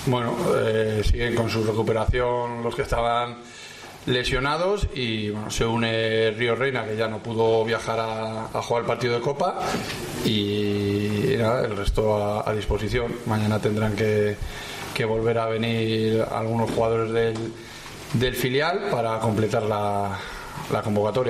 Bueno, siguen con su recuperación los que estaban lesionados y bueno, se une Río Reina, que ya no pudo viajar a jugar el partido de Copa, y nada, el resto a disposición. Mañana tendrán que volver a venir algunos jugadores del filial para completar la convocatoria.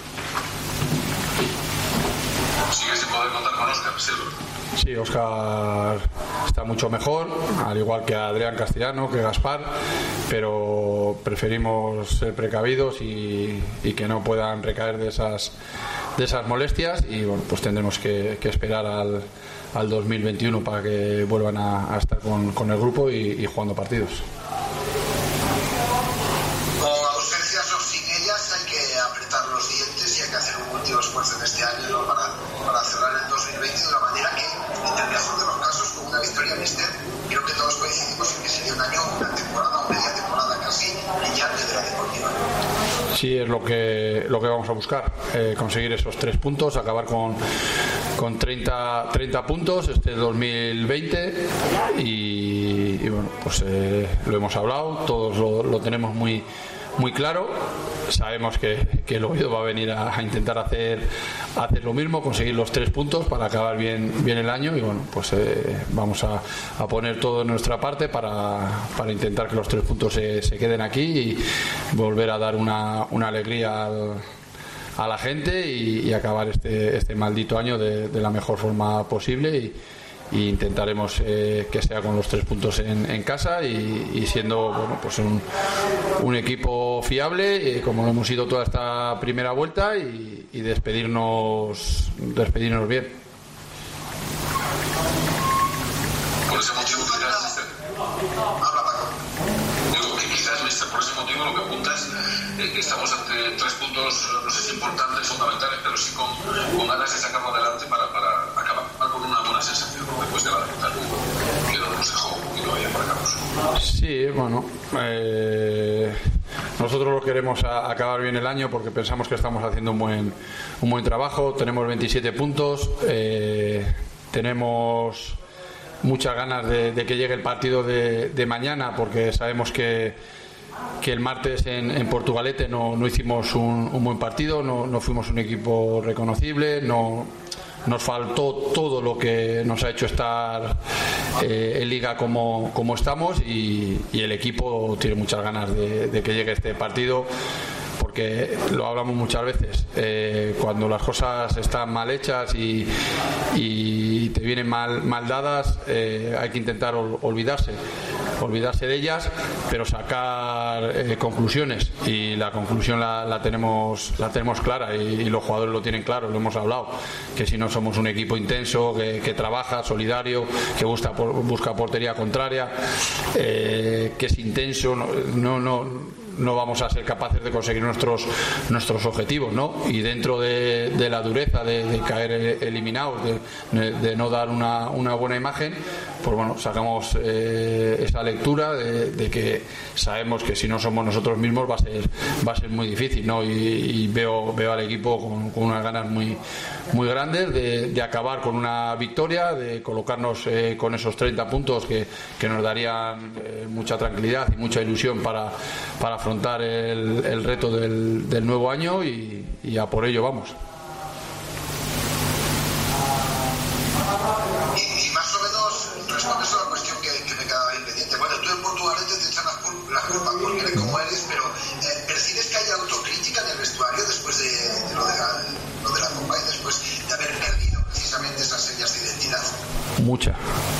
¿Sigue sin poder contar con Óscar? Sí, Óscar está mucho mejor, al igual que Adrián Castellano, que Gaspar, pero preferimos ser precavidos y que no puedan recaer de esas molestias, y bueno, pues tendremos que esperar al 2021 para que vuelvan a estar con el grupo y jugando partidos. Con ausencias o sin ellas hay que apretar los dientes y hay que hacer un último esfuerzo en este año, ¿no? para cerrar el 2020 de una manera que, en el mejor de los casos, con una victoria míster, creo que todos coincidimos en que sería un año, una temporada o media temporada casi brillante de la Deportiva. Sí, es lo que vamos a buscar, conseguir esos 3 puntos, acabar con 30 puntos este 2020 y bueno, pues lo hemos hablado, todos lo tenemos muy claro. Sabemos que el Oviedo va a venir a intentar hacer lo mismo, conseguir los 3 puntos para acabar bien el año, y bueno, pues vamos a poner todo de nuestra parte para intentar que los 3 puntos se queden aquí y volver a dar una alegría a la gente y acabar este maldito año de la mejor forma posible, y intentaremos que sea con los 3 puntos en casa y siendo, bueno, pues un equipo fiable, como lo hemos sido toda esta primera vuelta, y despedirnos bien. Por ese motivo quizás, mister. Digo que quizás, mister, por ese motivo lo que apunta es que estamos ante 3 puntos, no sé si importantes, fundamentales, pero sí con ganas de sacarlo adelante para acabar con una buena sensación después de la derrota que nos dejó un poquito ahí para Carlos. Sí, bueno, nosotros lo queremos acabar bien el año porque pensamos que estamos haciendo un buen trabajo. Tenemos 27 puntos, tenemos muchas ganas de que llegue el partido de mañana, porque sabemos que el martes en Portugalete no hicimos un buen partido, no fuimos un equipo reconocible, nos faltó todo lo que nos ha hecho estar en Liga como estamos, y el equipo tiene muchas ganas de que llegue este partido, porque lo hablamos muchas veces, cuando las cosas están mal hechas y te vienen mal dadas, hay que intentar olvidarse de ellas, pero sacar conclusiones, y la conclusión la tenemos clara, y los jugadores lo tienen claro, lo hemos hablado, que si no somos un equipo intenso, que trabaja, solidario, que busca portería contraria, que es intenso, no vamos a ser capaces de conseguir nuestros objetivos, ¿no? Y dentro de la dureza de caer eliminados, de no dar una buena imagen, pues bueno, sacamos esa lectura de que sabemos que si no somos nosotros mismos va a ser muy difícil, ¿no? Y veo al equipo con unas ganas muy grandes de acabar con una victoria, de colocarnos con esos 30 puntos que nos darían mucha tranquilidad y mucha ilusión para afrontar el reto del nuevo año, y a por ello vamos. Y más o menos respondes a la cuestión que me quedaba pendiente. Bueno, tú en Portugalete te echan la culpa porque eres como eres, pero ¿percibes que hay autocrítica en el vestuario después de lo de la Copa y después de haber perdido precisamente esas señas de identidad? Mucha.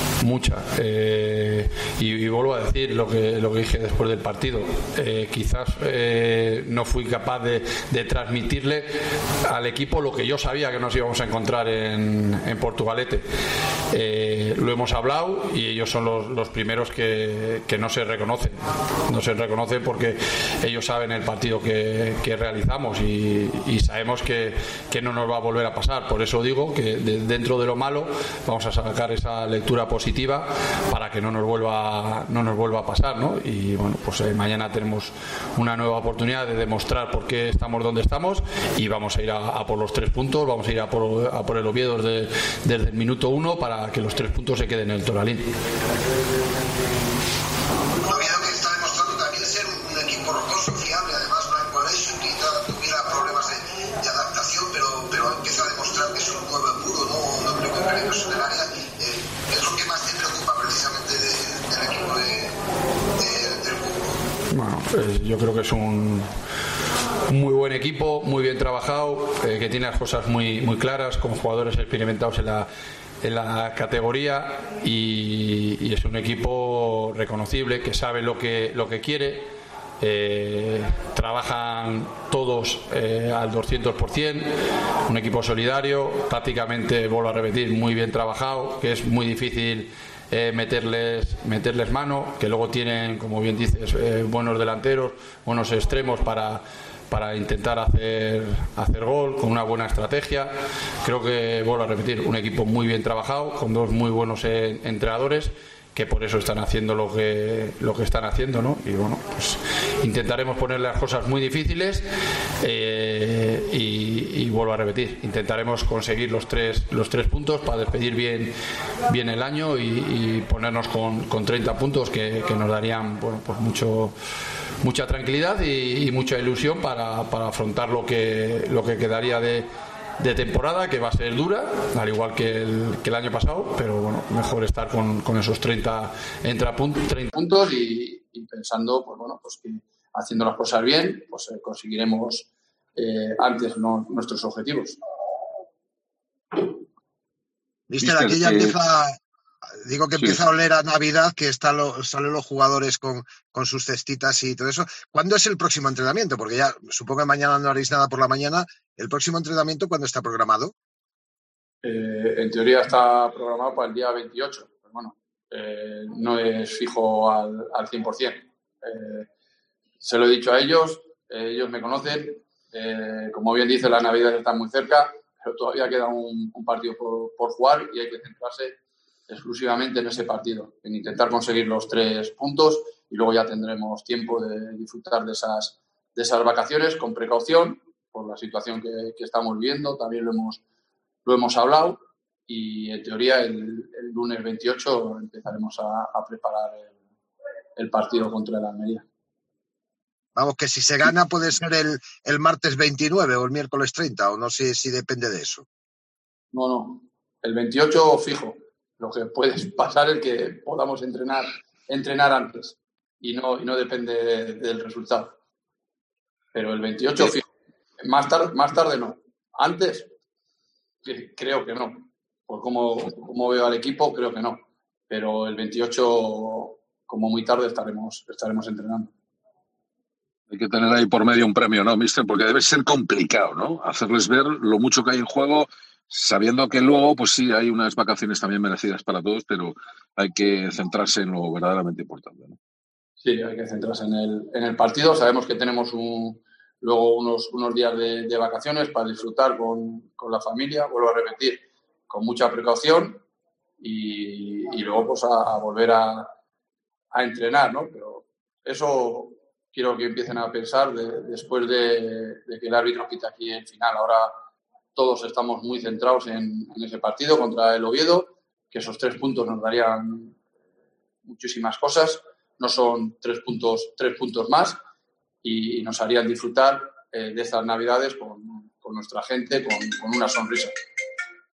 Y vuelvo a decir lo que dije después del partido. Quizás no fui capaz de transmitirle al equipo lo que yo sabía que nos íbamos a encontrar en Portugalete. Lo hemos hablado, y ellos son los primeros que no se reconocen. No se reconocen porque ellos saben el partido que realizamos, y sabemos que no nos va a volver a pasar. Por eso digo que dentro de lo malo vamos a sacar esa lectura positiva para que no nos vuelva a pasar, ¿no? Y bueno, pues mañana tenemos una nueva oportunidad de demostrar por qué estamos donde estamos, y vamos a ir a por los 3 puntos, vamos a ir a por el Oviedo desde el minuto 1 para que los 3 puntos se queden en el Toralín. yo creo que es un muy buen equipo, muy bien trabajado, que tiene las cosas muy claras, con jugadores experimentados en la categoría, y es un equipo reconocible, que sabe lo que quiere. Trabajan todos al 200%, un equipo solidario, tácticamente, vuelvo a repetir, muy bien trabajado, que es muy difícil meterles mano, que luego tienen, como bien dices, buenos delanteros, buenos extremos para intentar hacer gol, con una buena estrategia. Creo que, vuelvo a repetir, un equipo muy bien trabajado, con dos muy buenos entrenadores, que por eso están haciendo lo que están haciendo, ¿no? Y bueno, pues intentaremos ponerle las cosas muy difíciles, y vuelvo a repetir, intentaremos conseguir los tres puntos para despedir bien el año y ponernos con 30 puntos que nos darían, bueno, pues mucha tranquilidad y mucha ilusión para afrontar lo que quedaría de temporada, que va a ser dura, al igual que el año pasado, pero bueno, mejor estar con esos 30 puntos y pensando, pues bueno, pues que haciendo las cosas bien, pues conseguiremos antes nuestros objetivos. Mister, aquí ya empieza a oler a Navidad, que salen los jugadores con sus cestitas y todo eso. ¿Cuándo es el próximo entrenamiento? Porque ya supongo que mañana no haréis nada por la mañana. ¿El próximo entrenamiento cuándo está programado? En teoría está programado para el día 28. Pero bueno, no es fijo al 100%. Se lo he dicho a ellos, ellos me conocen. Como bien dice, la Navidad está muy cerca, pero todavía queda un partido por jugar y hay que centrarse exclusivamente en ese partido, en intentar conseguir los 3 puntos, y luego ya tendremos tiempo de disfrutar de esas vacaciones con precaución por la situación que estamos viviendo. También lo hemos hablado, y en teoría el lunes 28 empezaremos a preparar el partido contra el Almería. Vamos, que si se gana puede ser el martes 29 o el miércoles 30, o no sé si depende de eso. No, el 28 fijo. Lo que puede pasar es que podamos entrenar antes, y no depende del resultado. Pero el 28 fijo. Más tarde no. Antes creo que no. Por cómo veo al equipo, creo que no. Pero el 28, como muy tarde, estaremos entrenando. Hay que tener ahí por medio un premio, ¿no, mister? Porque debe ser complicado, ¿no? Hacerles ver lo mucho que hay en juego, sabiendo que luego, pues sí, hay unas vacaciones también merecidas para todos, pero hay que centrarse en lo verdaderamente importante, ¿no? Sí, hay que centrarse en el partido. Sabemos que tenemos luego unos días de vacaciones para disfrutar con la familia, vuelvo a repetir, con mucha precaución, y luego pues a volver a entrenar, ¿no? Pero eso quiero que empiecen a pensar después de que el árbitro quita aquí el final. Ahora todos estamos muy centrados en ese partido contra el Oviedo, que esos 3 puntos nos darían muchísimas cosas. No son 3 puntos más, y nos harían disfrutar de estas Navidades con nuestra gente, con una sonrisa.